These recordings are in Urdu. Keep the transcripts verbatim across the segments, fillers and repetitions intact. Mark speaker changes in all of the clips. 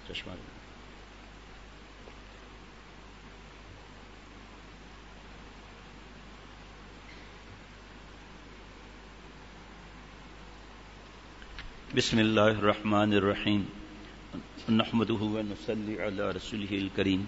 Speaker 1: چشمہ بسم اللہ الرحمن الرحیم نحمده ونصلی علی رسولہ الکریم.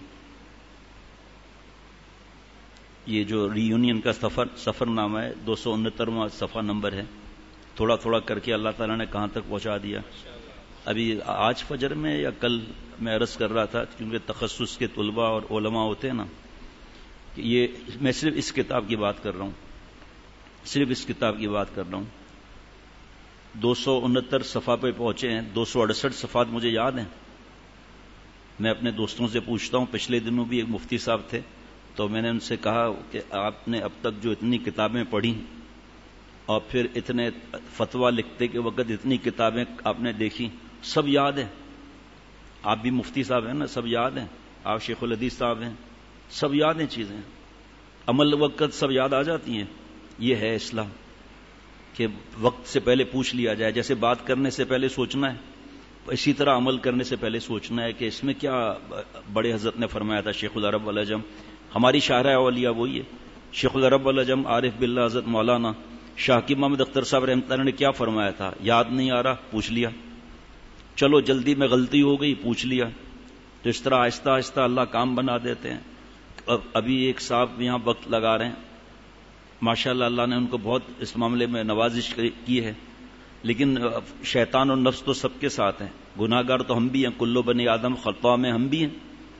Speaker 1: یہ جو ری یونین کا سفر سفر نامہ ہے دو سو انہترواں صفحہ نمبر ہے. تھوڑا تھوڑا کر کے اللہ تعالیٰ نے کہاں تک پہنچا دیا. ابھی آج فجر میں یا کل میں عرض کر رہا تھا کیونکہ تخصص کے طلباء اور علماء ہوتے ہیں نا کہ یہ میں صرف اس کتاب کی بات کر رہا ہوں صرف اس کتاب کی بات کر رہا ہوں دو سو انہتر صفحہ پہ پہنچے ہیں. دو سو اڑسٹھ صفحات مجھے یاد ہیں. میں اپنے دوستوں سے پوچھتا ہوں. پچھلے دنوں بھی ایک مفتی صاحب تھے تو میں نے ان سے کہا کہ آپ نے اب تک جو اتنی کتابیں پڑھی اور پھر اتنے فتویٰ لکھتے کے وقت اتنی کتابیں آپ نے دیکھی, سب یاد ہیں. آپ بھی مفتی صاحب ہیں نا, سب یاد ہیں. آپ شیخ الحدیث صاحب ہیں, سب یاد ہیں. چیزیں عمل وقت سب یاد آ جاتی ہیں. یہ ہے اسلام کہ وقت سے پہلے پوچھ لیا جائے. جیسے بات کرنے سے پہلے سوچنا ہے اسی طرح عمل کرنے سے پہلے سوچنا ہے کہ اس میں کیا بڑے حضرت نے فرمایا تھا. شیخ العرب والعجم ہماری شاہراہ اولیاء وہی ہے. شیخ العرب والعجم عارف باللہ حضرت مولانا شاہ کی محمد اختر صاحب رحمۃ اللہ نے کیا فرمایا تھا, یاد نہیں آ رہا پوچھ لیا, چلو جلدی میں غلطی ہو گئی پوچھ لیا. تو اس طرح آہستہ آہستہ اللہ کام بنا دیتے ہیں. ابھی ایک صاحب یہاں وقت لگا رہے ہیں, ماشاءاللہ اللہ نے ان کو بہت اس معاملے میں نوازش کی ہے, لیکن شیطان اور نفس تو سب کے ساتھ ہیں. گناہ گار تو ہم بھی ہیں, کلو بنی آدم خطا میں ہم بھی ہیں.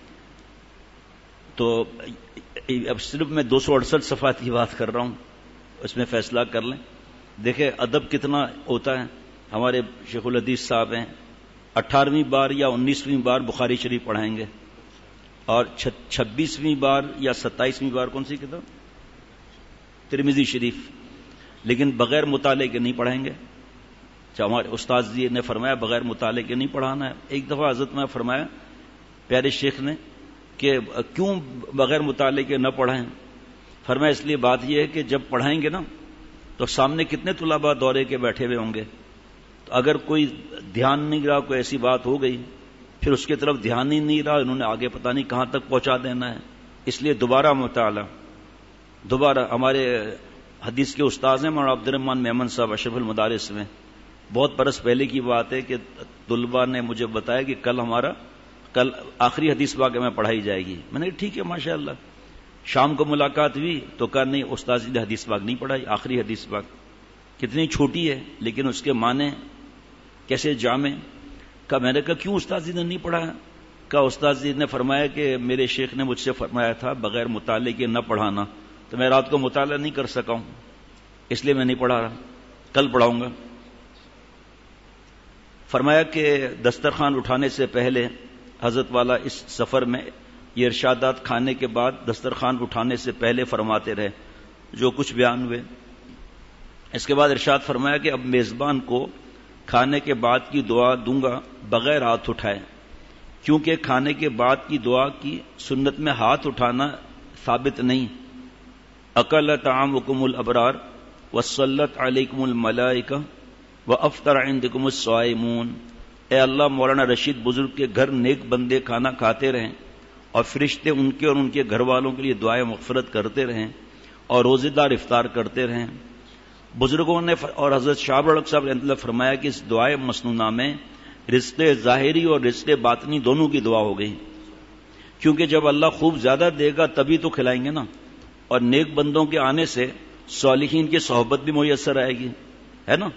Speaker 1: تو اب صرف میں دو سو اڑسٹھ صفحات کی بات کر رہا ہوں, اس میں فیصلہ کر لیں. دیکھیں ادب کتنا ہوتا ہے. ہمارے شیخ الحدیث صاحب ہیں اٹھارہویں بار یا انیسویں بار بخاری شریف پڑھائیں گے اور چھبیسویں بار یا ستائیسویں بار کون سی کتاب ترمذی شریف, لیکن بغیر مطالعے کے نہیں پڑھائیں گے. ہمارے استاد جی نے فرمایا بغیر مطالعے کے نہیں پڑھانا ہے. ایک دفعہ حضرت میں فرمایا پیارے شیخ نے کہ کیوں بغیر مطالعے کے نہ پڑھائیں. فرمایا اس لیے بات یہ ہے کہ جب پڑھائیں گے نا تو سامنے کتنے طلباء دورے کے بیٹھے ہوئے ہوں گے, تو اگر کوئی دھیان نہیں رہا, کوئی ایسی بات ہو گئی پھر اس کی طرف دھیان ہی نہیں رہا, انہوں نے آگے پتہ نہیں کہاں تک پہنچا دینا ہے. اس لیے دوبارہ مطالعہ. دوبارہ ہمارے حدیث کے استاذ ہیں مولانا عبد الرحمن میمن صاحب اشرف المدارس میں, بہت برس پہلے کی بات ہے کہ طلباء نے مجھے بتایا کہ کل ہمارا کل آخری حدیث پاک میں پڑھائی جائے گی. میں نے کہا ٹھیک ہے ماشاءاللہ. شام کو ملاقات ہوئی تو کہا نہیں استاذ نے حدیث پاک نہیں پڑھائی. آخری حدیث پاک کتنی چھوٹی ہے لیکن اس کے معنی کیسے جامع. کہا میں نے کہا کیوں استاذ نے نہیں پڑھایا. کہا استاذ نے فرمایا کہ میرے شیخ نے مجھ سے فرمایا تھا بغیر مطالعے کے نہ پڑھانا, تو میں رات کو مطالعہ نہیں کر سکا ہوں اس لیے میں نہیں پڑھا رہا, کل پڑھاؤں گا. فرمایا کہ دسترخوان اٹھانے سے پہلے حضرت والا اس سفر میں یہ ارشادات کھانے کے بعد دسترخوان اٹھانے سے پہلے فرماتے رہے جو کچھ بیان ہوئے. اس کے بعد ارشاد فرمایا کہ اب میزبان کو کھانے کے بعد کی دعا دوں گا بغیر ہاتھ اٹھائے, کیونکہ کھانے کے بعد کی دعا کی سنت میں ہاتھ اٹھانا ثابت نہیں. اکل طعامکم الابرار وصلت علیکم الملائکہ وافطر عندکم الصائمون. اے اللہ مولانا رشید بزرگ کے گھر نیک بندے کھانا کھاتے رہیں اور فرشتے ان کے اور ان کے گھر والوں کے لیے دعائیں مغفرت کرتے رہیں اور روزے دار افطار کرتے رہیں. بزرگوں نے اور حضرت شاہ بڑک صاحب رحمۃ اللہ فرمایا کہ اس دعائے مسنونہ میں رزق ظاہری اور رزق باطنی دونوں کی دعا ہو گئی, کیونکہ جب اللہ خوب زیادہ دے گا تبھی تو کھلائیں گے نا, اور نیک بندوں کے آنے سے صالحین کی صحبت بھی میسر آئے گی, ہے نا.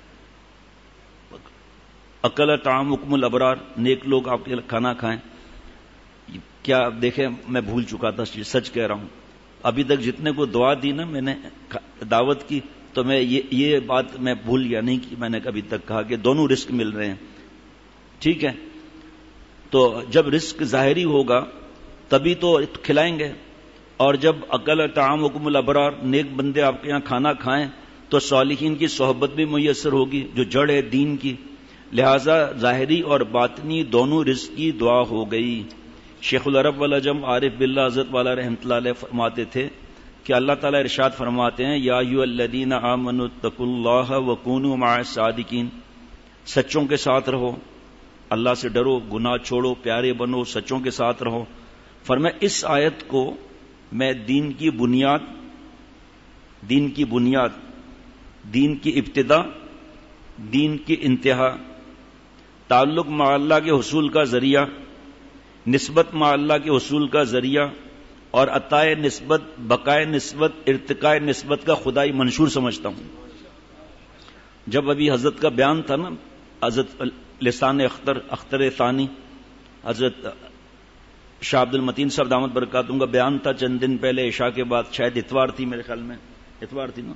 Speaker 1: اکل طعامکم الابرار, نیک لوگ آپ کے کھانا کھائیں. کیا دیکھیں میں بھول چکا تھا, سچ کہہ رہا ہوں. ابھی تک جتنے کو دعا دی نا میں نے دعوت کی تو میں یہ یہ بات میں بھول گیا نہیں کہ میں نے کبھی تک کہا کہ دونوں رزق مل رہے ہیں. ٹھیک ہے, تو جب رزق ظاہری ہوگا تبھی تو کھلائیں گے, اور جب اکل طعامکم الابرار نیک بندے آپ کے یہاں کھانا کھائیں تو صالحین کی صحبت بھی میسر ہوگی جو جڑ ہے دین کی. لہذا ظاہری اور باطنی دونوں رزق کی دعا ہو گئی. شیخ العرب والعجم عارف باللہ حضرت والا رحمۃ اللہ علیہ فرماتے تھے کہ اللہ تعالیٰ ارشاد فرماتے ہیں یا ایھا الذین آمنوا اتقوا اللہ وکونوا مع الصادقین, سچوں کے ساتھ رہو اللہ سے ڈرو، گناہ چھوڑو، پیارے بنو، سچوں کے ساتھ رہو. فرمایا اس آیت کو میں دین کی بنیاد دین کی بنیاد دین کی ابتدا، دین کی انتہا، تعلق مع اللہ کے حصول کا ذریعہ، نسبت مع اللہ کے حصول کا ذریعہ اور عطائے نسبت، بقائے نسبت، ارتقاء نسبت کا خدائی منشور سمجھتا ہوں. جب ابھی حضرت کا بیان تھا نا، حضرت لسان اختر اختر ثانی حضرت شاہ عبد المتین صاحب دامت برکاتہم کا بیان تھا چند دن پہلے عشاء کے بعد، شاید اتوار تھی میرے خیال میں، اتوار تھی نا.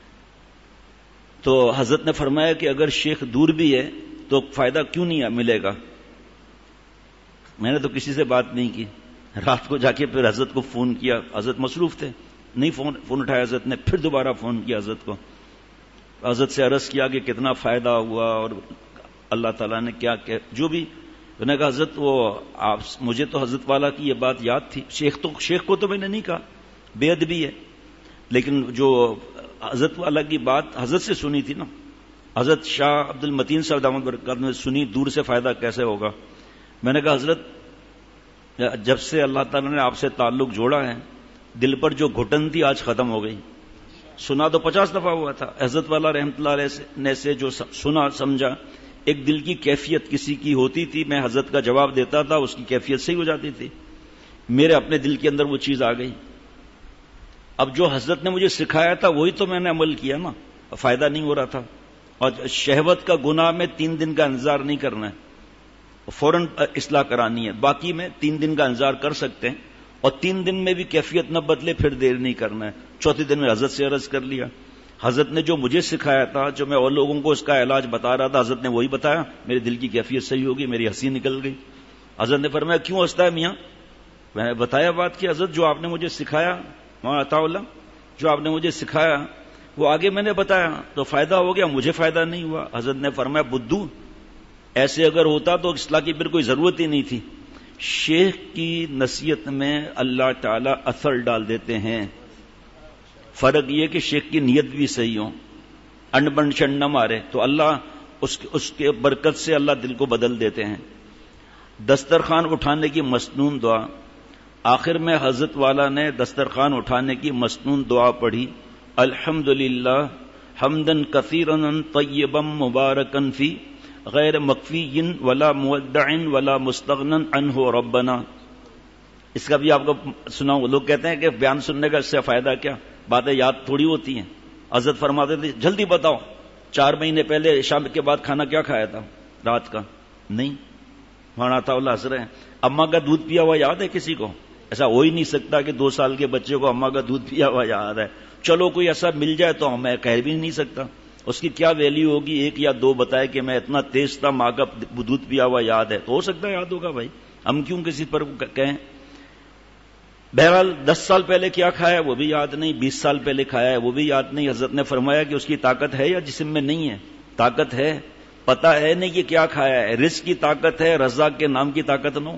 Speaker 1: تو حضرت نے فرمایا کہ اگر شیخ دور بھی ہے تو فائدہ کیوں نہیں ملے گا. میں نے تو کسی سے بات نہیں کی. رات کو جا کے پھر حضرت کو فون کیا، حضرت مصروف تھے، نہیں فون فون اٹھایا حضرت نے. پھر دوبارہ فون کیا حضرت کو، حضرت سے عرض کیا کہ کتنا فائدہ ہوا اور اللہ تعالیٰ نے کیا کہ جو بھی. میں نے کہا حضرت وہ آپ مجھے تو حضرت والا کی یہ بات یاد تھی، شیخ تو شیخ کو تو میں نے نہیں کہا، بے ادبی ہے، لیکن جو حضرت والا کی بات حضرت سے سنی تھی نا، حضرت شاہ عبد المتین صاحب دامت برکاتہم نے سنی، دور سے فائدہ کیسے ہوگا. میں نے کہا حضرت جب سے اللہ تعالیٰ نے آپ سے تعلق جوڑا ہے، دل پر جو گھٹن تھی آج ختم ہو گئی. سنا تو پچاس دفعہ ہوا تھا، حضرت والا رحمۃ اللہ علیہ نے سے جو سنا سمجھا، ایک دل کی کیفیت کسی کی ہوتی تھی، میں حضرت کا جواب دیتا تھا، اس کی کیفیت صحیح ہو جاتی تھی. میرے اپنے دل کے اندر وہ چیز آ گئی. اب جو حضرت نے مجھے سکھایا تھا وہی تو میں نے عمل کیا نا، فائدہ نہیں ہو رہا تھا. اور شہوت کا گناہ میں تین دن کا انتظار نہیں کرنا ہے، فوراً اصلاح کرانی ہے. باقی میں تین دن کا انتظار کر سکتے ہیں، اور تین دن میں بھی کیفیت نہ بدلے پھر دیر نہیں کرنا ہے. چوتھے دن میں حضرت سے عرض کر لیا. حضرت نے جو مجھے سکھایا تھا، جو میں اور لوگوں کو اس کا علاج بتا رہا تھا، حضرت نے وہی بتایا. میرے دل کی کیفیت صحیح ہوگی، میری ہنسی نکل گئی. حضرت نے فرمایا کیوں ہنستا ہے میاں؟ میں نے بتایا بات کہ حضرت جو آپ نے مجھے سکھایا، وہاں عطا اللہ جو آپ نے مجھے سکھایا وہ آگے میں نے بتایا تو فائدہ ہو گیا، مجھے فائدہ نہیں ہوا. حضرت نے فرمایا بدھو، ایسے اگر ہوتا تو اصلاح کی پھر کوئی ضرورت ہی نہیں تھی. شیخ کی نصیحت میں اللہ تعالی اثر ڈال دیتے ہیں. فرق یہ کہ شیخ کی نیت بھی صحیح ہو، انڈ بنڈ چنڈ نہ مارے تو اللہ اس اس کے برکت سے اللہ دل کو بدل دیتے ہیں. دسترخوان اٹھانے کی مسنون دعا، آخر میں حضرت والا نے دسترخوان اٹھانے کی مسنون دعا پڑھی، الحمدللہ حمدن کثیرن طیبا مبارکن فی غیر مکفی ولا مودع ولا مستغنن عنہ ربنا. اس کا بھی آپ کو سناؤں. لوگ کہتے ہیں کہ بیان سننے کا اس سے فائدہ کیا، باتیں یاد تھوڑی ہوتی ہیں. حضرت فرماتے تھے جلدی بتاؤ چار مہینے پہلے شام کے بعد کھانا کیا کھایا تھا رات کا؟ نہیں، وہاں عطا اللہ ہنس رہے ہیں. اماں کا دودھ پیا ہوا یاد ہے کسی کو؟ ایسا ہو ہی نہیں سکتا کہ دو سال کے بچے کو اماں کا دودھ پیا ہوا یاد ہے. چلو کوئی ایسا مل جائے تو میں کہہ بھی نہیں سکتا اس کی کیا ویلیو ہوگی. ایک یا دو بتائے کہ میں اتنا تیز تھا، ماں کا دودھ پیا ہوا یاد ہے، تو ہو سکتا ہے یاد ہوگا بھائی، ہم کیوں کسی پر کہیں. بہرحال دس سال پہلے کیا کھایا وہ بھی یاد نہیں، بیس سال پہلے کھایا ہے وہ بھی یاد نہیں. حضرت نے فرمایا کہ اس کی طاقت ہے یا جسم میں نہیں ہے؟ طاقت ہے، پتا ہے نہیں کہ کیا کھایا ہے. رزق کی طاقت ہے، رزاق کے نام کی طاقت نہ ہو.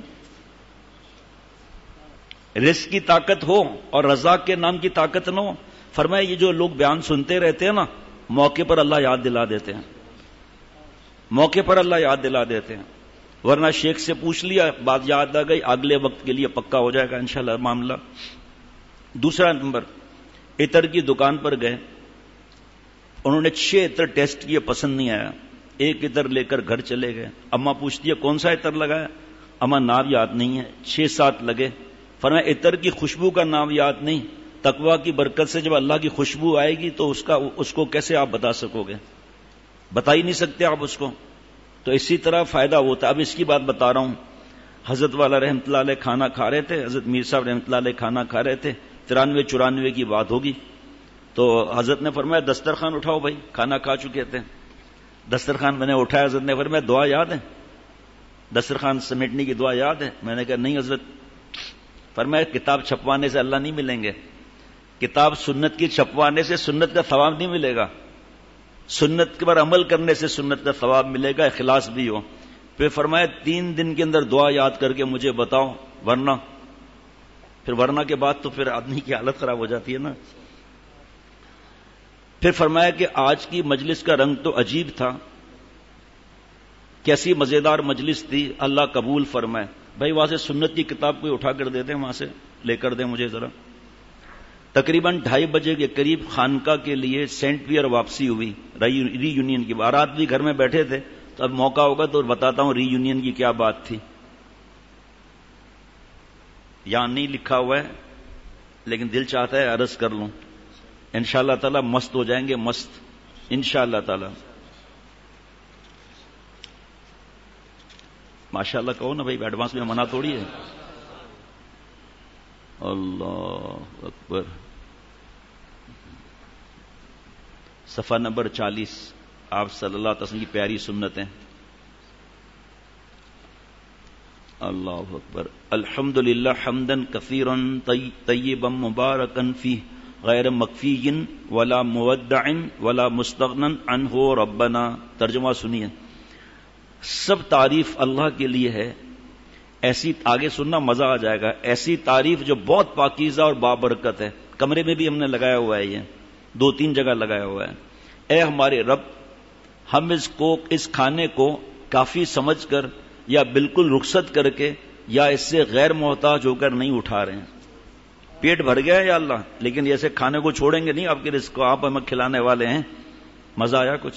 Speaker 1: رزق کی طاقت ہو اور رزاق کے نام کی طاقت نہ ہو. فرمایا یہ جو لوگ بیان سنتے رہتے ہیں نا، موقع پر اللہ یاد دلا دیتے ہیں، موقع پر اللہ یاد دلا دیتے ہیں. ورنہ شیخ سے پوچھ لیا، بات یاد آ گئی، اگلے وقت کے لیے پکا ہو جائے گا انشاءاللہ معاملہ. دوسرا نمبر، عطر کی دکان پر گئے، انہوں نے چھ عطر ٹیسٹ کیے، پسند نہیں آیا. ایک عطر لے کر گھر چلے گئے. اماں پوچھتی ہے کون سا عطر لگایا؟ اماں نام یاد نہیں ہے. چھ سات لگے. فرمایا عطر کی خوشبو کا نام یاد نہیں. تقویٰ کی برکت سے جب اللہ کی خوشبو آئے گی تو اس کا اس کو کیسے آپ بتا سکو گے؟ بتا ہی نہیں سکتے آپ اس کو. تو اسی طرح فائدہ ہوتا. اب اس کی بات بتا رہا ہوں. حضرت والا رحمۃ اللہ علیہ کھانا کھا رہے تھے، حضرت میر صاحب رحمۃ اللہ علیہ کھانا کھا رہے تھے. ترانوے چورانوے کی بات ہوگی. تو حضرت نے فرمایا دسترخوان اٹھاؤ بھائی، کھانا کھا چکے تھے. دسترخوان میں نے اٹھایا. حضرت نے فرمایا دعا یاد ہے؟ دسترخوان سمیٹنے کی دعا یاد ہے؟ میں نے کہا نہیں حضرت. فرمایا کتاب چھپوانے سے اللہ نہیں ملیں گے. کتاب سنت کی چھپوانے سے سنت کا ثواب نہیں ملے گا. سنت پر عمل کرنے سے سنت کا ثواب ملے گا، اخلاص بھی ہو. پھر فرمایا تین دن کے اندر دعا یاد کر کے مجھے بتاؤ، ورنہ پھر ورنہ کے بعد تو پھر آدمی کی حالت خراب ہو جاتی ہے نا. پھر فرمایا کہ آج کی مجلس کا رنگ تو عجیب تھا. کیسی مزیدار مجلس تھی، اللہ قبول فرمائے. بھائی وہاں سے سنت کی کتاب کوئی اٹھا کر دے دیں، وہاں سے لے کر دیں مجھے ذرا. تقریباً ڈھائی بجے کے قریب خانقاہ کے لیے سینٹ پیئر واپسی ہوئی ری یونین کی. بارات بھی گھر میں بیٹھے تھے، تو اب موقع ہوگا تو بتاتا ہوں ری یونین کی کیا بات تھی. یہاں نہیں لکھا ہوا ہے لیکن دل چاہتا ہے عرض کر لوں. انشاءاللہ تعالی مست ہو جائیں گے، مست انشاءاللہ تعالی. ماشاءاللہ کہو نا بھائی، ایڈوانس میں منع تھوڑی ہے. اللہ اکبر. صفحہ نمبر چالیس، آپ صلی اللہ علیہ وسلم کی پیاری سنتیں. اللہ اکبر. الحمدللہ حمدن کثیرا طیبا مبارکا فیہ غیر مکفی ولا مودع ولا مستغنن عنہ ربنا. ترجمہ سنیے. سب تعریف اللہ کے لیے ہے، ایسی آگے سننا مزہ آ جائے گا. ایسی تعریف جو بہت پاکیزہ اور بابرکت ہے. کمرے میں بھی ہم نے لگایا ہوا ہے، یہ دو تین جگہ لگایا ہوا ہے. اے ہمارے رب، ہم اس کو اس کھانے کو کافی سمجھ کر یا بالکل رخصت کر کے یا اس سے غیر محتاج ہو کر نہیں اٹھا رہے ہیں. پیٹ بھر گیا ہے یا اللہ، لیکن ایسے کھانے کو چھوڑیں گے نہیں. آپ کے رزق کو آپ ہمیں کھلانے والے ہیں. مزہ آیا کچھ؟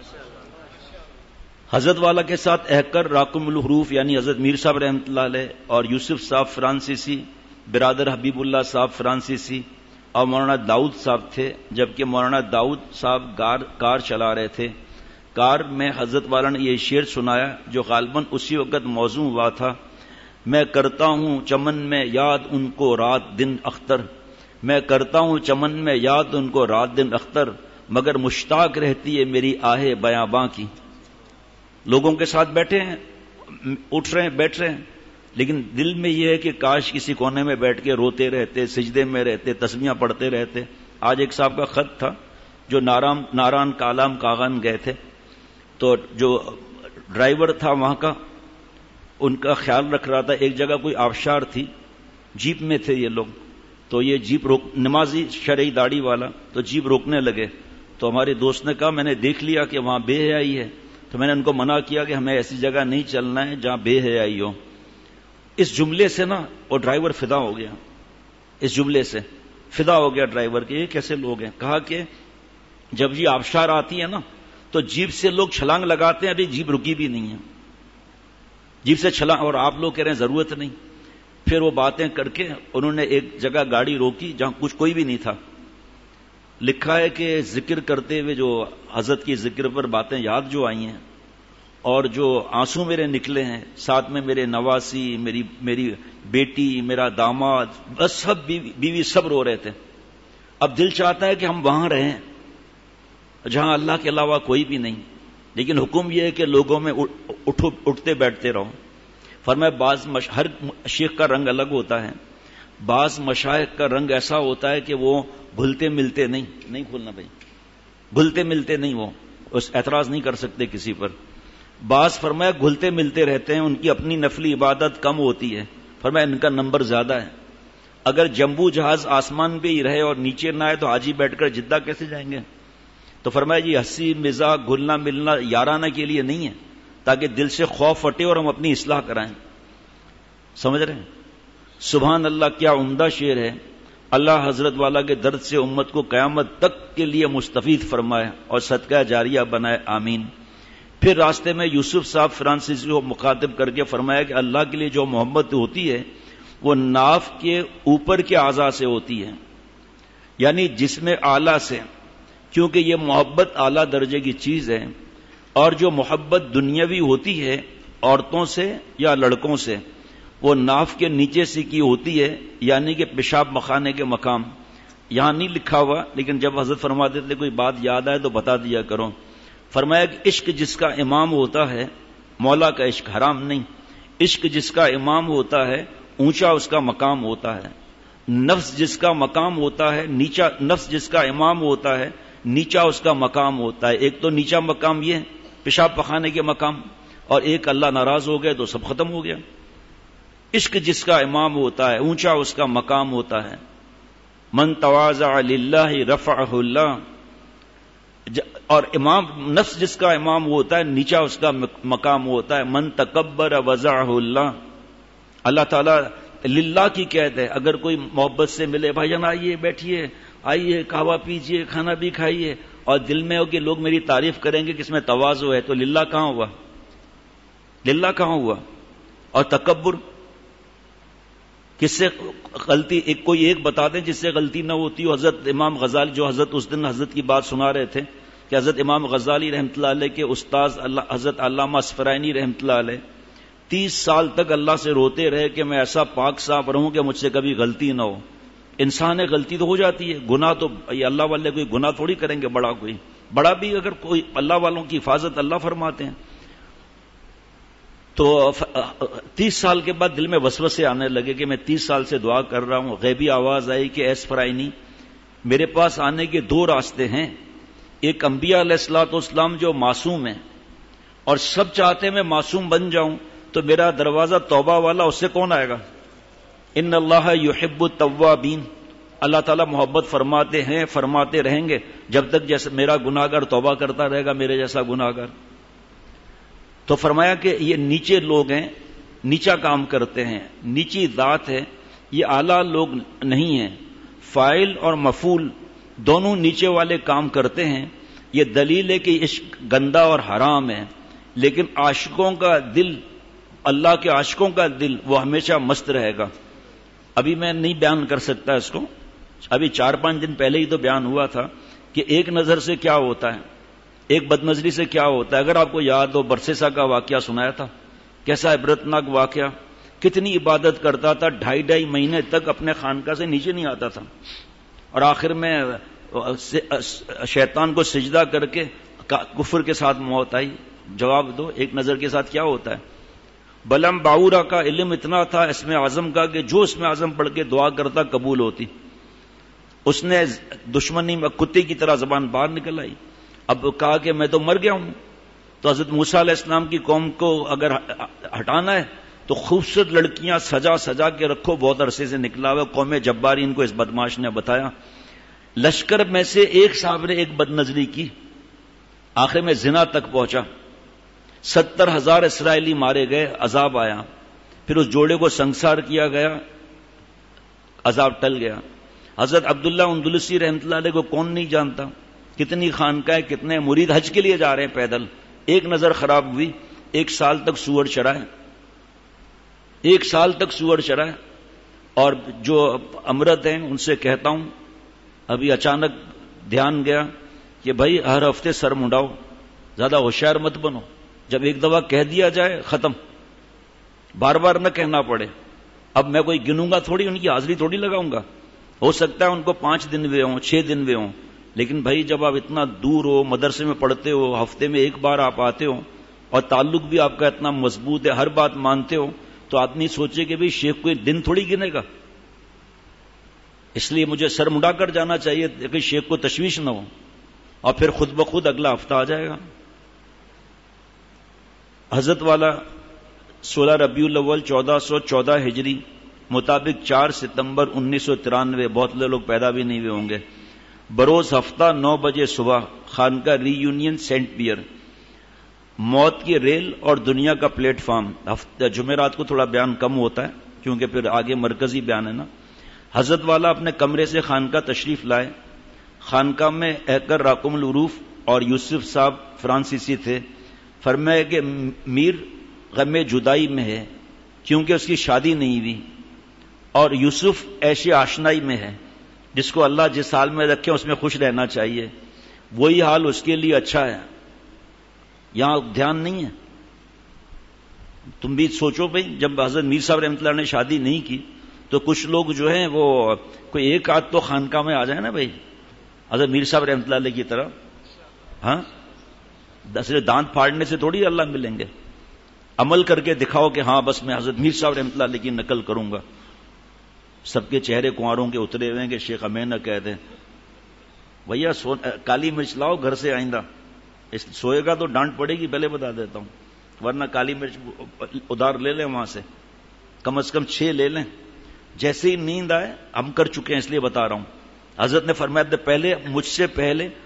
Speaker 1: حضرت والا کے ساتھ احکر راکم الحروف یعنی حضرت میر صاحب رحمۃ اللہ علیہ اور یوسف صاحب فرانسیسی، برادر حبیب اللہ صاحب فرانسیسی اور مولانا داؤد صاحب تھے. جبکہ مولانا داؤد صاحب گار کار چلا رہے تھے. کار میں حضرت والا نے یہ شعر سنایا جو غالباً اسی وقت موزوں ہوا تھا. میں کرتا ہوں چمن میں یاد ان کو رات دن اختر، میں کرتا ہوں چمن میں یاد ان کو رات دن اختر، مگر مشتاق رہتی ہے میری آہ بیاباں کی. لوگوں کے ساتھ بیٹھے ہیں، اٹھ رہے ہیں، بیٹھ رہے ہیں، لیکن دل میں یہ ہے کہ کاش کسی کونے میں بیٹھ کے روتے رہتے، سجدے میں رہتے، تسبیحاں پڑھتے رہتے. آج ایک صاحب کا خط تھا جو نارام ناران کالام کاغان گئے تھے، تو جو ڈرائیور تھا وہاں کا ان کا خیال رکھ رہا تھا. ایک جگہ کوئی آبشار تھی، جیپ میں تھے یہ لوگ، تو یہ جیپ روک نمازی شرعی داڑھی والا، تو جیپ روکنے لگے. تو ہمارے دوست نے کہا میں نے دیکھ لیا کہ وہاں بے حیائی ہے، تو میں نے ان کو منع کیا کہ ہمیں ایسی جگہ نہیں چلنا ہے جہاں بے حیائی ہو. اس جملے سے نا وہ ڈرائیور فدا ہو گیا. اس جملے سے فدا ہو گیا ڈرائیور کہ یہ کیسے لوگ ہیں. کہا کہ جب یہ آبشار آتی ہے نا تو جیپ سے لوگ چھلانگ لگاتے ہیں، ابھی جیپ رکی بھی نہیں ہے، جیپ سے چھلانگ، اور آپ لوگ کہہ رہے ہیں ضرورت نہیں. پھر وہ باتیں کر کے انہوں نے ایک جگہ گاڑی روکی جہاں کچھ کوئی بھی نہیں تھا. لکھا ہے کہ ذکر کرتے ہوئے جو حضرت کی ذکر پر باتیں یاد جو آئی ہیں اور جو آنسو میرے نکلے ہیں، ساتھ میں میرے نواسی، میری میری بیٹی، میرا داماد، بس سب بیوی, بیوی سب رو رہے تھے. اب دل چاہتا ہے کہ ہم وہاں رہیں جہاں اللہ کے علاوہ کوئی بھی نہیں، لیکن حکم یہ ہے کہ لوگوں میں اٹھو اٹھتے بیٹھتے رہو. فرمایا بعض مش... ہر شیخ کا رنگ الگ ہوتا ہے. بعض مشائخ کا رنگ ایسا ہوتا ہے کہ وہ گھلتے ملتے نہیں نہیں کھولنا بھائی گھلتے ملتے نہیں، وہ اس اعتراض نہیں کر سکتے کسی پر. بعض فرمایا گھلتے ملتے رہتے ہیں، ان کی اپنی نفلی عبادت کم ہوتی ہے. فرمایا ان کا نمبر زیادہ ہے. اگر جمبو جہاز آسمان پہ ہی رہے اور نیچے نہ آئے تو حاجی بیٹھ کر جدہ کیسے جائیں گے؟ تو فرمایا جی ہنسی مزاح گھلنا ملنا یارانہ کے لیے نہیں ہے، تاکہ دل سے خوف ہٹے اور ہم اپنی اصلاح کرائیں. سمجھ رہے ہیں؟ سبحان اللہ، کیا عمدہ شعر ہے. اللہ حضرت والا کے درد سے امت کو قیامت تک کے لیے مستفید فرمائے اور صدقہ جاریہ بنائے، آمین. پھر راستے میں یوسف صاحب فرانسیسی کو مخاطب کر کے فرمایا کہ اللہ کے لیے جو محبت ہوتی ہے وہ ناف کے اوپر کے اعضاء سے ہوتی ہے، یعنی جسم اعلیٰ سے، کیونکہ یہ محبت اعلیٰ درجے کی چیز ہے. اور جو محبت دنیاوی ہوتی ہے عورتوں سے یا لڑکوں سے، وہ ناف کے نیچے سے کی ہوتی ہے، یعنی کہ پیشاب مخانے کے مقام. یہاں نہیں لکھا ہوا لیکن جب حضرت فرماتے تھے کوئی بات یاد آئے تو بتا دیا کرو. فرمایا کہ عشق جس کا امام ہوتا ہے، مولا کا عشق حرام نہیں، عشق جس کا امام ہوتا ہے اونچا اس کا مقام ہوتا ہے. نفس جس کا مقام ہوتا ہے نیچا، نفس جس کا امام ہوتا ہے نیچا اس کا مقام ہوتا ہے. ایک تو نیچا مقام یہ ہے پیشاب پخانے کے مقام، اور ایک اللہ ناراض ہو گئے تو سب ختم ہو گیا. عشق جس کا امام ہوتا ہے اونچا اس کا مقام ہوتا ہے. من تواضع للہ رفعہ اللہ. اور امام نفس جس کا امام وہ ہوتا ہے نیچا اس کا مقام وہ ہوتا ہے. من تکبر وضعہ اللہ, اللہ تعالیٰ للہ کی قید ہے. اگر کوئی محبت سے ملے, بھائی جان آئیے بیٹھیے, آئیے قہوہ پیجیے, کھانا بھی کھائیے, اور دل میں ہو کہ لوگ میری تعریف کریں گے کہ اس میں تواضع ہے, تو للہ کہاں ہوا, للہ کہاں ہوا. اور تکبر کس سے غلطی, ایک کوئی ایک بتا دیں جس سے غلطی نہ ہوتی ہو. حضرت امام غزالی, جو حضرت اس دن حضرت کی بات سنا رہے تھے کہ حضرت امام غزالی رحمۃ اللہ علیہ کے استاذ اللہ حضرت علامہ اصفرائینی رحمۃ اللہ علیہ تیس سال تک اللہ سے روتے رہے کہ میں ایسا پاک صاف رہوں کہ مجھ سے کبھی غلطی نہ ہو. انسان ہے, غلطی تو ہو جاتی ہے, گناہ تو یہ اللہ والے کوئی گناہ تھوڑی کریں گے, بڑا کوئی بڑا بھی اگر کوئی, اللہ والوں کی حفاظت اللہ فرماتے ہیں. تو تیس سال کے بعد دل میں وسوسے آنے لگے کہ میں تیس سال سے دعا کر رہا ہوں. غیبی آواز آئی کہ ایس فرائنی, میرے پاس آنے کے دو راستے ہیں. ایک انبیاء علیہ الصلوۃ والسلام جو معصوم ہیں اور سب چاہتے ہیں میں معصوم بن جاؤں, تو میرا دروازہ توبہ والا, اس سے کون آئے گا؟ ان اللہ یحب التوابین, اللہ تعالیٰ محبت فرماتے ہیں, فرماتے رہیں گے جب تک جیسے میرا گناہگار توبہ کرتا رہے گا, میرے جیسا گناہگار. تو فرمایا کہ یہ نیچے لوگ ہیں, نیچا کام کرتے ہیں, نیچی ذات ہے, یہ اعلیٰ لوگ نہیں ہیں. فاعل اور مفعول دونوں نیچے والے کام کرتے ہیں. یہ دلیل ہے کہ عشق گندا اور حرام ہے, لیکن عاشقوں کا دل, اللہ کے عاشقوں کا دل وہ ہمیشہ مست رہے گا. ابھی میں نہیں بیان کر سکتا اس کو, ابھی چار پانچ دن پہلے ہی تو بیان ہوا تھا کہ ایک نظر سے کیا ہوتا ہے, ایک بد نظری سے کیا ہوتا ہے. اگر آپ کو یاد ہو, برسیسا کا واقعہ سنایا تھا, کیسا عبرتناک واقعہ. کتنی عبادت کرتا تھا, ڈھائی ڈھائی مہینے تک اپنے خانقاہ سے نیچے نہیں آتا تھا, اور آخر میں شیطان کو سجدہ کر کے کفر کے ساتھ موت آئی. جواب دو, ایک نظر کے ساتھ کیا ہوتا ہے. بلم باورا کا علم اتنا تھا اس میں اعظم کا کہ جو اس میں اعظم پڑھ کے دعا کرتا قبول ہوتی. اس نے دشمنی میں کتے کی طرح زبان باہر نکل آئی. اب کہا کہ میں تو مر گیا ہوں. تو حضرت موسیٰ علیہ السلام کی قوم کو اگر ہٹانا ہے تو خوبصورت لڑکیاں سجا سجا کے رکھو, بہت عرصے سے نکلا ہوا. قوم جبارین کو اس بدماش نے بتایا. لشکر میں سے ایک صاحب نے ایک بد نظری کی, آخر میں زنا تک پہنچا. ستر ہزار اسرائیلی مارے گئے, عذاب آیا. پھر اس جوڑے کو سنسار کیا گیا, عذاب ٹل گیا. حضرت عبداللہ اندلسی رحمۃ اللہ علیہ کو کون نہیں جانتا, کتنی خانقاہ, کتنے مرید حج کے لیے جا رہے ہیں پیدل. ایک نظر خراب ہوئی, ایک سال تک سور چرائے, ایک سال تک سور چرائے. اور جو امرت ہیں ان سے کہتا ہوں, ابھی اچانک دھیان گیا کہ بھائی ہر ہفتے سر منڈاؤ, زیادہ ہوشیار مت بنو. جب ایک دفعہ کہہ دیا جائے ختم, بار بار نہ کہنا پڑے. اب میں کوئی گنوں گا تھوڑی, ان کی حاضری تھوڑی لگاؤں گا. ہو سکتا ہے ان کو پانچ دن ہوئے ہوں, چھ دن ہوئے ہوں, لیکن بھائی جب آپ اتنا دور ہو, مدرسے میں پڑھتے ہو, ہفتے میں ایک بار آپ آتے ہو, اور تعلق بھی آپ کا اتنا مضبوط ہے, ہر بات مانتے ہو, تو آدمی سوچے کہ بھئی شیخ کوئی دن تھوڑی گنے گا. اس لیے مجھے سر منڈا کر جانا چاہیے کہ شیخ کو تشویش نہ ہو, اور پھر خود بخود اگلا ہفتہ آ جائے گا. حضرت والا سولہ ربیع الاول چودہ سو چودہ ہجری مطابق چار ستمبر انیس سو ترانوے, بہت لوگ پیدا بھی نہیں ہوئے ہوں گے, بروز ہفتہ نو بجے صبح خانقاہ ری یونین سینٹ پیئر. موت کی ریل اور دنیا کا پلیٹ فارم. جمعرات کو تھوڑا بیان کم ہوتا ہے کیونکہ پھر آگے مرکزی بیان ہے نا. حضرت والا اپنے کمرے سے خانقاہ تشریف لائے. خانقاہ میں ایکر راقم العروف اور یوسف صاحب فرانسیسی تھے. فرمایا کہ میر غم جدائی میں ہے کیونکہ اس کی شادی نہیں ہوئی, اور یوسف ایشی آشنائی میں ہے. جس کو اللہ جس حال میں رکھے اس میں خوش رہنا چاہیے, وہی حال اس کے لیے اچھا ہے. یہاں دھیان نہیں ہے. تم بھی سوچو بھائی, جب حضرت میر صاحب رحمۃ اللہ نے شادی نہیں کی تو کچھ لوگ جو ہیں وہ کوئی ایک آدھ تو خانقاہ میں آ جائے نا بھائی, حضرت میر صاحب رحمۃ اللہ علیہ کی طرح. ہاں, صرف دانت پھاڑنے سے تھوڑی اللہ ملیں گے. عمل کر کے دکھاؤ کہ ہاں بس میں حضرت میر صاحب رحمۃ اللہ علیہ کی نقل کروں گا. سب کے چہرے کنواروں کے اترے ہوئے ہیں کہ شیخ ہمیں نہ کہہ دیں بھیا کالی مرچ لاؤ گھر سے آئندہ. سوئے گا تو ڈانٹ پڑے گی, پہلے بتا دیتا ہوں, ورنہ کالی مرچ ادار لے لیں وہاں سے, کم از کم چھ لے لیں. جیسے ہی نیند آئے, ہم کر چکے ہیں اس لیے بتا رہا ہوں. حضرت نے فرمایا پہلے مجھ سے پہلے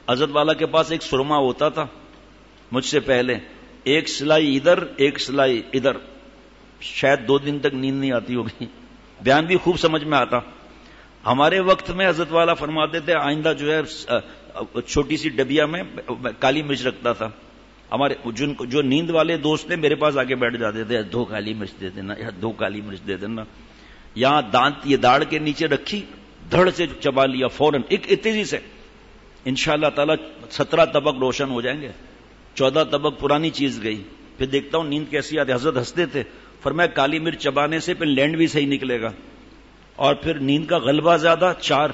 Speaker 1: حضرت والا کے پاس ایک سرما ہوتا تھا مجھ سے پہلے، ایک سلائی ادھر ایک سلائی ادھر، شاید دو دن تک نیند نہیں آتی ہوگی، بیان بھی خوب سمجھ میں آتا۔ ہمارے وقت میں حضرت والا فرماتے تھے آئندہ جو ہے چھوٹی سی ڈبیا میں کالی مرچ رکھتا تھا۔ ہمارے جن جو نیند والے دوست نے میرے پاس آگے بیٹھ جاتے تھے، دو کالی مرچ دے دینا یا دو کالی مرچ دے دینا، یہاں دانت یہ داڑھ کے نیچے رکھی، دھڑ سے چبا لیا فوراً ایک تیزی سے۔ انشاءاللہ تعالی سترہ طبق روشن ہو جائیں گے، چودہ طبق پرانی چیز گئی، پھر دیکھتا ہوں نیند کیسی آتی۔ حضرت ہنستے تھے، فرمایا کالی مرچ چبانے سے پھر لینڈ بھی صحیح نکلے گا، اور پھر نیند کا غلبہ زیادہ، چار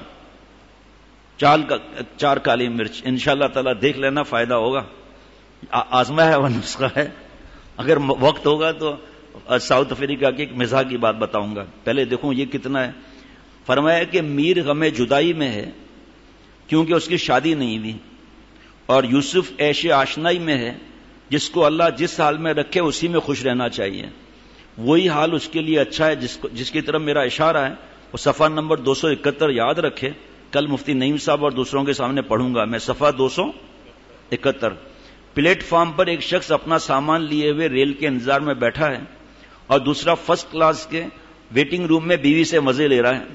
Speaker 1: چال کا چار کالی مرچ انشاءاللہ تعالی دیکھ لینا، فائدہ ہوگا، آزما ہے وہ نسخہ ہے، اگر وقت ہوگا تو ساؤتھ افریقہ کی ایک مزاح کی بات بتاؤں گا، پہلے دیکھوں یہ کتنا ہے۔ فرمایا کہ میر غم جدائی میں ہے کیونکہ اس کی شادی نہیں ہوئی، اور یوسف عیش آشنائی میں ہے، جس کو اللہ جس حال میں رکھے اسی میں خوش رہنا چاہیے، وہی حال اس کے لیے اچھا ہے جس کو جس کی طرف میرا اشارہ ہے۔ وہ صفحہ نمبر دو سو اکہتر یاد رکھے، کل مفتی نعیم صاحب اور دوسروں کے سامنے پڑھوں گا میں، صفحہ دو سو اکہتر۔ پلیٹ فارم پر ایک شخص اپنا سامان لیے ہوئے ریل کے انتظار میں بیٹھا ہے، اور دوسرا فرسٹ کلاس کے ویٹنگ روم میں بیوی سے مزے لے رہا ہے،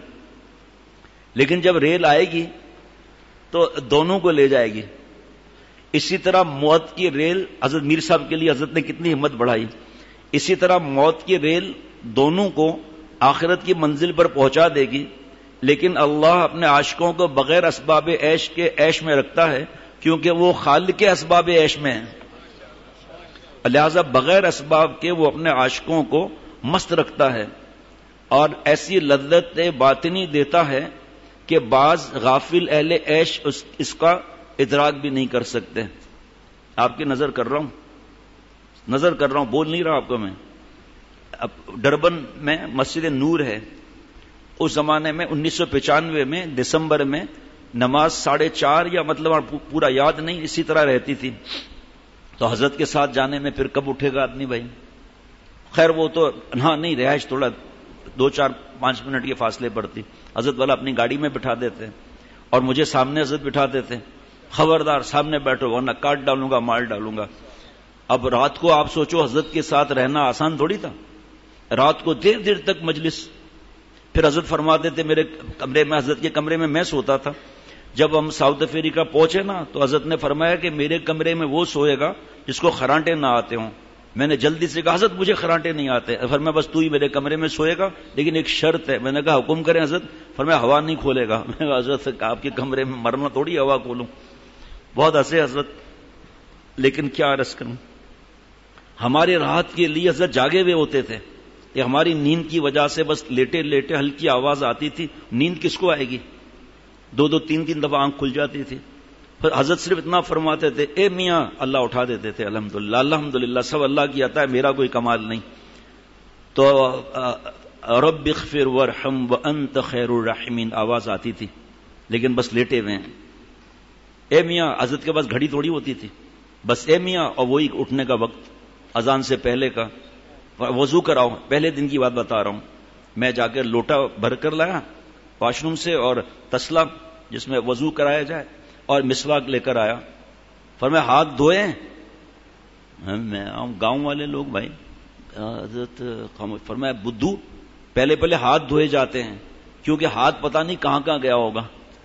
Speaker 1: لیکن جب ریل آئے گی تو دونوں کو لے جائے گی۔ اسی طرح موت کی ریل، حضرت میر صاحب کے لیے حضرت نے کتنی ہمت بڑھائی، اسی طرح موت کی ریل دونوں کو آخرت کی منزل پر پہنچا دے گی، لیکن اللہ اپنے عاشقوں کو بغیر اسباب عیش کے عیش میں رکھتا ہے، کیونکہ وہ خالق کے اسباب عیش میں ہیں، لہذا بغیر اسباب کے وہ اپنے عاشقوں کو مست رکھتا ہے، اور ایسی لذت باطنی دیتا ہے کہ بعض غافل اہل عیش اس, اس کا ادراک بھی نہیں کر سکتے۔ آپ کی نظر کر رہا ہوں نظر کر رہا ہوں بول نہیں رہا آپ کو میں۔ اب ڈربن میں مسجد نور ہے، اس زمانے میں انیس سو پچانوے میں دسمبر میں نماز ساڑھے چار یا مطلب پورا یاد نہیں اسی طرح رہتی تھی، تو حضرت کے ساتھ جانے میں پھر کب اٹھے گا آدمی بھائی؟ خیر وہ تو ہاں نہیں، رہائش تھوڑا دو چار پانچ منٹ کے فاصلے پر تھی، حضرت والا اپنی گاڑی میں بٹھا دیتے اور مجھے سامنے حضرت بٹھا دیتے، خبردار سامنے بیٹھو ورنہ کاٹ ڈالوں گا مار ڈالوں گا۔ اب رات کو آپ سوچو حضرت کے ساتھ رہنا آسان تھوڑی تھا، رات کو دیر دیر تک مجلس، پھر حضرت فرماتے تھے میرے کمرے میں، حضرت کے کمرے میں میں سوتا تھا، جب ہم ساؤتھ افریقہ پہنچے نا تو حضرت نے فرمایا کہ میرے کمرے میں وہ سوئے گا جس کو خرانٹے نہ آتے ہوں۔ میں نے جلدی سے کہا حضرت مجھے خرانٹے نہیں آتے، فرمایا بس تو ہی میرے کمرے میں سوئے گا، لیکن ایک شرط ہے۔ میں نے کہا حکم کریں حضرت، فرمایا ہوا نہیں کھولے گا۔ میں نے کہا حضرت آپ کے کمرے میں مرنا تھوڑی ہوا کھولوں، بہت ہنسے حضرت، لیکن کیا عرض کروں، ہمارے راحت کے لیے حضرت جاگے ہوئے ہوتے تھے کہ ہماری نیند کی وجہ سے بس لیٹے لیٹے ہلکی آواز آتی تھی، نیند کس کو آئے گی، دو دو تین تین دفعہ آنکھ کھل جاتی تھی، پھر حضرت صرف اتنا فرماتے تھے اے میاں، اللہ اٹھا دیتے تھے، الحمدللہ الحمدللہ سب اللہ کی عطا ہے، میرا کوئی کمال نہیں۔ تو رب اغفر وارحم وانت خیر الراحمین آواز آتی تھی، لیکن بس لیٹے ہوئے ہیں۔ اے میاں، حضرت کے پاس گھڑی تھوڑی ہوتی تھی، بس اے میاں، اور وہی اٹھنے کا وقت اذان سے پہلے کا، وضو کراؤ، پہلے دن کی بات بتا رہا ہوں، میں جا کر لوٹا بھر کر لایا واش روم سے اور تسلا جس میں وضو کرایا جائے اور مسواک لے کر آیا، فرمایا ہاتھ دھوئے، میں گاؤں والے لوگ بھائی، حضرت فرمایا بدھو پہلے پہلے ہاتھ دھوئے جاتے ہیں، کیونکہ ہاتھ پتہ نہیں کہاں کہاں گیا ہوگا،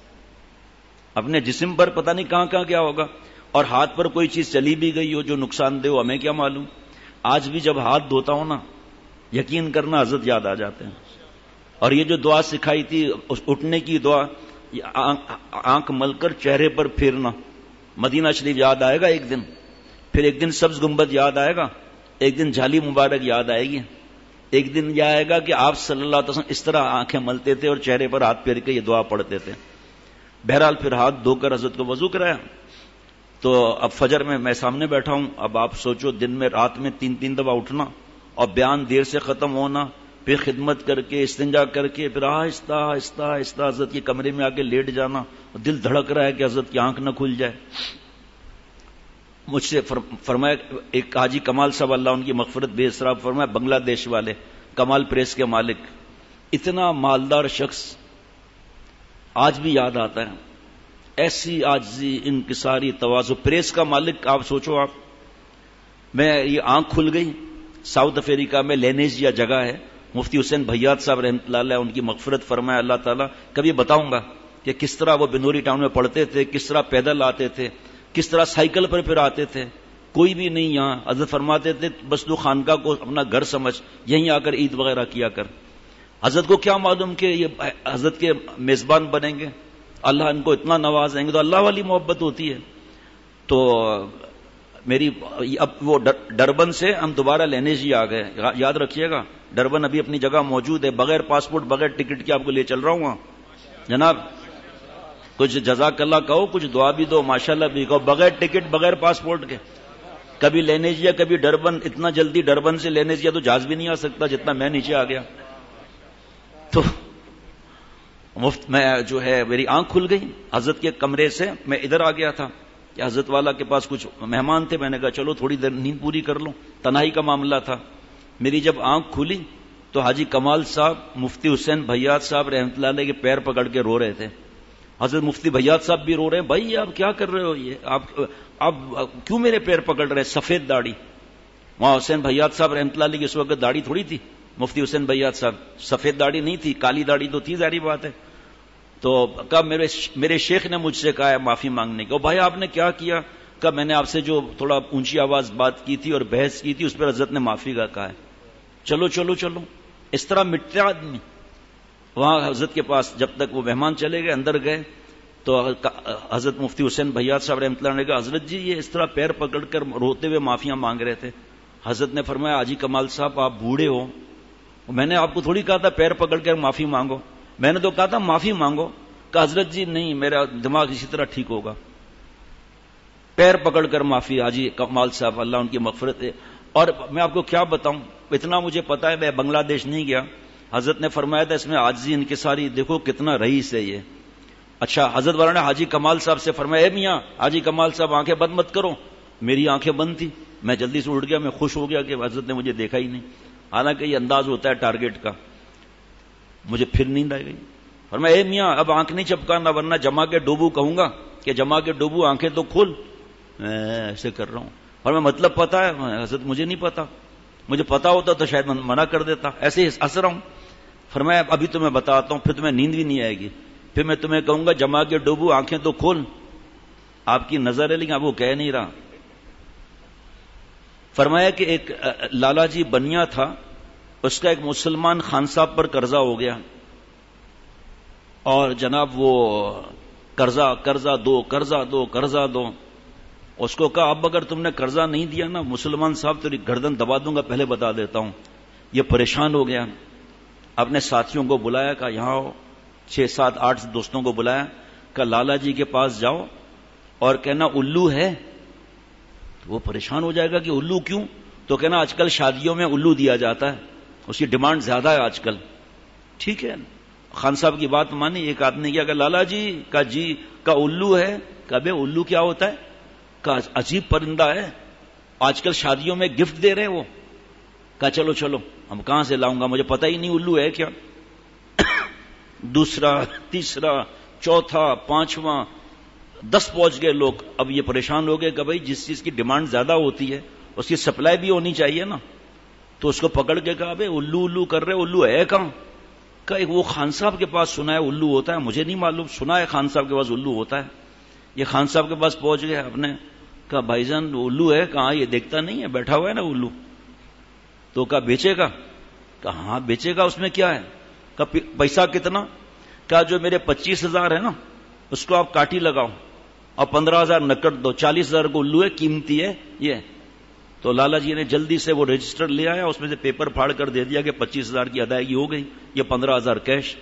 Speaker 1: اپنے جسم پر پتہ نہیں کہاں کہاں گیا ہوگا، اور ہاتھ پر کوئی چیز چلی بھی گئی ہو جو نقصان دہ ہو، ہمیں کیا معلوم۔ آج بھی جب ہاتھ دھوتا ہوں نا، یقین کرنا حضرت یاد آ جاتے ہیں، اور یہ جو دعا سکھائی تھی اٹھنے کی دعا، آنکھ مل کر چہرے پر پھیرنا، مدینہ شریف یاد آئے گا ایک دن، پھر ایک دن سبز گنبد یاد آئے گا، ایک دن جھالی مبارک یاد آئے گی، ایک دن یہ آئے گا کہ آپ صلی اللہ علیہ وسلم اس طرح آنکھیں ملتے تھے اور چہرے پر ہاتھ پھیر کے یہ دعا پڑھتے تھے۔ بہرحال پھر ہاتھ دھو کر حضرت کو وضو کرایا، تو اب فجر میں میں سامنے بیٹھا ہوں، اب آپ سوچو دن میں رات میں تین تین دفعہ اٹھنا اور بیان دیر سے ختم ہونا، پھر خدمت کر کے استنجا کر کے پھر آہستہ آہستہ آہستہ حضرت کے کمرے میں آ کے لیٹ جانا، دل دھڑک رہا ہے کہ حضرت کی آنکھ نہ کھل جائے۔ مجھ سے فرمایا ایک حاجی کمال صاحب اللہ ان کی مغفرت بے اسراف فرمایا، بنگلہ دیش والے، کمال پریس کے مالک، اتنا مالدار شخص، آج بھی یاد آتا ہے، ایسی عاجزی، انکساری، تواضع، پریس کا مالک آپ سوچو. آپ میں یہ آنکھ کھل گئی. ساؤتھ افریقہ میں لینیزیا جگہ ہے، مفتی حسین بھیات صاحب رحمۃ اللہ علیہ، ان کی مغفرت فرمائے اللہ تعالیٰ. کبھی بتاؤں گا کہ کس طرح وہ بنوری ٹاؤن میں پڑھتے تھے، کس طرح پیدل آتے تھے، کس طرح سائیکل پر پھر آتے تھے. کوئی بھی نہیں یہاں. حضرت فرماتے تھے بس تو خانقاہ کو اپنا گھر سمجھ، یہیں آ کر عید وغیرہ کیا کر. حضرت کو کیا معلوم کہ یہ حضرت کے میزبان بنیں گے، اللہ ان کو اتنا نوازیں گے. تو اللہ والی محبت ہوتی ہے. تو میری اب وہ ڈربن سے ہم دوبارہ لینے جی آ گئے. یاد رکھیے گا ڈربن ابھی اپنی جگہ موجود ہے، بغیر پاسپورٹ بغیر ٹکٹ کے آپ کو لے چل رہا ہوں وہاں. جناب کچھ جزاک اللہ کہو، کچھ دعا بھی دو، ماشاءاللہ بھی کہو، بغیر ٹکٹ بغیر پاسپورٹ کے. کبھی لینے جیا کبھی ڈربن. اتنا جلدی ڈربن سے لینے جیا تو جہاز بھی نہیں آ سکتا جتنا میں نیچے آ گیا. تو مفت میں جو ہے میری آنکھ کھل گئی. حضرت کے کمرے سے میں ادھر آ گیا تھا کہ حضرت والا کے پاس کچھ مہمان تھے. میں نے کہا چلو تھوڑی دیر نیند پوری کر لوں. تنہائی کا معاملہ تھا. میری جب آنکھ کھلی تو حاجی کمال صاحب، مفتی حسین بھیات صاحب رحمۃ اللہ علیہ کے پیر پکڑ کے رو رہے تھے. حضرت مفتی بھیات صاحب بھی رو رہے ہیں. بھائی آپ کیا کر رہے ہو، یہ آپ آپ کیوں میرے پیر پکڑ رہے ہیں؟ سفید داڑھی. وہاں حسین بھیات صاحب رحمۃ اللہ علیہ کی اس وقت داڑھی تھوڑی تھی. مفتی حسین بھیات صاحب سفید داڑھی نہیں تھی، کالی داڑھی تو تھی، ظاہری بات ہے. تو کہا میرے میرے شیخ نے مجھ سے کہا ہے معافی مانگنے کو. بھائی آپ نے کیا کیا؟ کہا میں نے آپ سے جو تھوڑا اونچی آواز بات کی تھی اور بحث کی تھی اس پر حضرت نے معافی کا کہا ہے. چلو چلو چلو. اس طرح مٹتے آدمی. وہاں حضرت کے پاس جب تک وہ مہمان چلے گئے اندر گئے تو حضرت مفتی حسین بھیات صاحب رحمۃ اللہ نے کہا حضرت جی یہ اس طرح پیر پکڑ کر روتے ہوئے معافیاں مانگ رہے تھے. حضرت نے فرمایا حاجی کمال صاحب آپ بوڑھے ہو، میں نے آپ کو تھوڑی کہا تھا پیر پکڑ کر معافی مانگو، میں نے تو کہا تھا معافی مانگو. کہ حضرت جی نہیں، میرا دماغ اسی طرح ٹھیک ہوگا. پیر پکڑ کر معافی. حاجی کمال صاحب اللہ ان کی مغفرت ہے. اور میں آپ کو کیا بتاؤں، اتنا مجھے پتا ہے، میں بنگلہ دیش نہیں گیا. حضرت نے فرمایا تھا اس میں عاجزی انکساری، دیکھو کتنا رئیس ہے یہ. اچھا حضرت والا نے حاجی کمال صاحب سے فرمایا اے میاں حاجی کمال صاحب آنکھیں بند مت کرو. میری آنکھیں بند تھی. میں جلدی سے اٹھ گیا. میں خوش ہو گیا کہ حضرت نے مجھے دیکھا ہی نہیں. حالانکہ یہ انداز ہوتا ہے ٹارگیٹ کا. مجھے پھر نیند آ گئی. فرمایا اے میاں اب آنکھ نہیں چپکانا ورنہ جما کے ڈوبو کہوں گا کہ جما کے ڈوبو، آنکھیں تو کھول. میں ایسے کر رہا ہوں. اور میں مطلب پتا ہے حضرت مجھے نہیں پتا، مجھے پتا ہوتا تو شاید منع کر دیتا. ایسے ہی ہنس رہا ہوں. فرمایا ابھی تو میں بتاتا ہوں پھر تمہیں نیند بھی نہیں آئے گی. پھر میں تمہیں کہوں گا جما کے ڈوبو، آنکھیں تو کھول. آپ کی نظر ہے لیکن اب وہ کہہ نہیں رہا. فرمایا کہ ایک لالا جی بنیا تھا، اس کا ایک مسلمان خان صاحب پر قرضہ ہو گیا اور جناب وہ قرضہ قرضہ دو قرضہ دو قرضہ دو. اس کو کہا اب اگر تم نے قرضہ نہیں دیا نا مسلمان صاحب تیری گردن دبا دوں گا، پہلے بتا دیتا ہوں. یہ پریشان ہو گیا. اپنے ساتھیوں کو بلایا، کہا یہاں ہو. چھ سات آٹھ دوستوں کو بلایا، کہا لالا جی کے پاس جاؤ اور کہنا الو ہے. تو وہ پریشان ہو جائے گا کہ الو کیوں؟ تو کہنا آج کل شادیوں میں الو دیا جاتا ہے، اس کی ڈیمانڈ زیادہ ہے آج کل. ٹھیک ہے. خان صاحب کی بات مانی. ایک آدمی کیا کہ لالا جی کا جی کا الو ہے. کہ بے الو کیا ہوتا ہے؟ کا عجیب پرندہ ہے، آج کل شادیوں میں گفٹ دے رہے وہ. کہا چلو چلو ہم کہاں سے لاؤں گا، مجھے پتہ ہی نہیں الو ہے کیا. دوسرا تیسرا چوتھا پانچواں دس پہنچ گئے لوگ. اب یہ پریشان ہو گئے کہ بھائی جس چیز کی ڈیمانڈ زیادہ ہوتی ہے اس کی سپلائی بھی ہونی چاہیے نا. تو اس کو پکڑ کے کہا بھائی الو الو کر رہے، الو ہے کہاں؟ کہ وہ خان صاحب کے پاس سنا ہے الو ہوتا ہے، مجھے نہیں معلوم، سنا ہے خان صاحب کے پاس الو ہوتا ہے. یہ خان صاحب کے پاس پہنچ گئے. آپ نے کہا بھائی جان الو ہے کہاں؟ یہ دیکھتا نہیں ہے بیٹھا ہوا ہے نا الو. تو کہا بیچے گا؟ کہا ہاں بیچے گا، اس میں کیا ہے؟ کہا پیسہ کتنا؟ کہا جو میرے پچیس ہزار ہے نا اس کو آپ کاٹی لگاؤ اور پندرہ ہزار نقد دو، چالیس ہزار کو الو ہے، قیمتی ہے یہ. تو لالا جی نے جلدی سے وہ رجسٹر لے آیا، اس میں سے پیپر پھاڑ کر دے دیا کہ پچیس ہزار کی ادائیگی ہو گئی، یہ پندرہ ہزار کیش.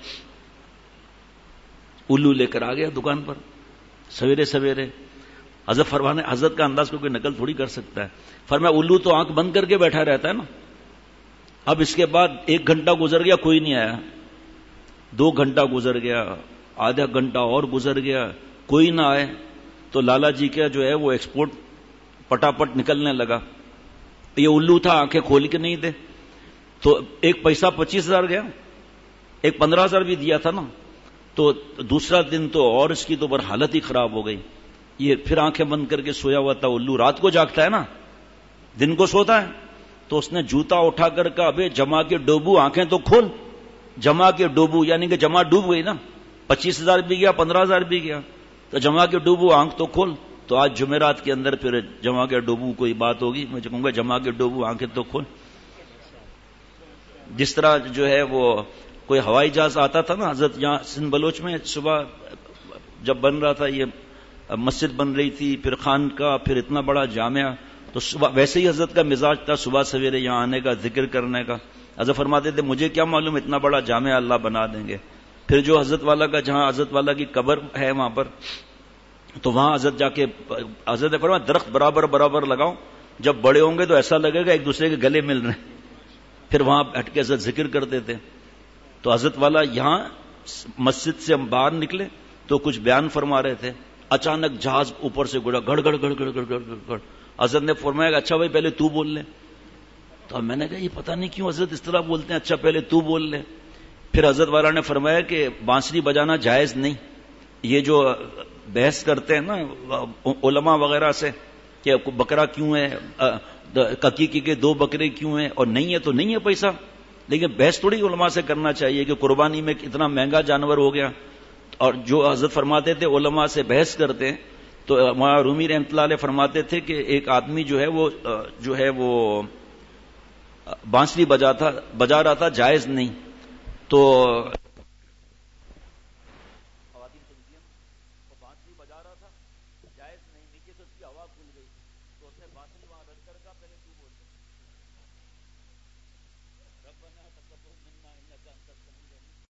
Speaker 1: الو لے کر آ گیا دکان پر سویرے سویرے. حضرت فرمانے حضرت کا انداز کو کوئی نقل تھوڑی کر سکتا ہے. فرمایا الو تو آنکھ بند کر کے بیٹھا رہتا ہے نا. اب اس کے بعد ایک گھنٹہ گزر گیا کوئی نہیں آیا، دو گھنٹہ گزر گیا، آدھا گھنٹہ اور گزر گیا، کوئی نہ آئے. تو لالا جی کا جو ہے وہ ایکسپورٹ پٹاپٹ نکلنے لگا. یہ الو تھا آنکھیں کھول کے نہیں دے. تو ایک پیسہ پچیس ہزار گیا، ایک پندرہ ہزار بھی دیا تھا نا. تو دوسرا دن تو اور اس کی تو بر حالت ہی خراب ہو گئی. یہ پھر آنکھیں بند کر کے سویا ہوا تھا. الو رات کو جاگتا ہے نا, دن کو سوتا ہے. تو اس نے جوتا اٹھا کر کہا ابے جمع کے ڈوبو آنکھیں تو کھول. جمع کے ڈوبو یعنی کہ جمع ڈوب گئی نا, پچیس ہزار بھی گیا, پندرہ ہزار بھی گیا, تو جمع کے ڈوبو آنکھ تو کھول. تو آج جمعرات کے اندر پھر جمع کے ڈوبو کوئی بات ہوگی, میں کہوں گا جمع کے ڈوبو آنکھیں تو کھول. جس طرح جو ہے وہ کوئی ہوائی جہاز آتا تھا نا حضرت یہاں سندھ بلوچ میں, صبح جب بن رہا تھا یہ مسجد بن رہی تھی, پھر خان کا, پھر اتنا بڑا جامعہ, تو صبح ویسے ہی حضرت کا مزاج تھا صبح سویرے یہاں آنے کا, ذکر کرنے کا. حضرت فرماتے تھے مجھے کیا معلوم اتنا بڑا جامعہ اللہ بنا دیں گے. پھر جو حضرت والا کا جہاں حضرت والا کی قبر ہے وہاں پر, تو وہاں حضرت جا کے حضرت نے فرمایا درخت برابر برابر لگاؤ, جب بڑے ہوں گے تو ایسا لگے گا ایک دوسرے کے گلے مل رہے ہیں. پھر وہاں بیٹھ کے حضرت ذکر کرتے تھے. تو حضرت والا یہاں مسجد سے ہم باہر نکلے تو کچھ بیان فرما رہے تھے, اچانک جہاز اوپر سے گڑا گڑ گڑ گڑ گڑ گڑ گڑ گڑ. حضرت نے فرمایا اچھا بھائی پہلے تو بول لے. تو میں نے کہا یہ پتہ نہیں کیوں حضرت اس طرح بولتے ہیں, اچھا پہلے تو بول لے. پھر حضرت والا نے فرمایا کہ بانسری بجانا جائز نہیں. یہ جو بحث کرتے ہیں نا علماء وغیرہ سے کہ بکرا کیوں ہے, ککی کے دو بکرے کیوں ہیں, اور نہیں ہے تو نہیں ہے پیسہ, لیکن بحث تھوڑی علماء سے کرنا چاہیے کہ قربانی میں اتنا مہنگا جانور ہو گیا. اور جو حضرت فرماتے تھے علماء سے بحث کرتے ہیں, تو مولانا رومی رحمۃ اللہ علیہ فرماتے تھے کہ ایک آدمی جو ہے وہ جو ہے وہ بانسری بجا تھا بجا رہا تھا جائز نہیں. تو بانسری بجا رہا تھا جائز نہیں, نیچے سے اس کی ہوا کھل گئی, تو اس نے بانسری وہاں رکھ کر کا پہلے تو بول ربنا تقبل منا انک انت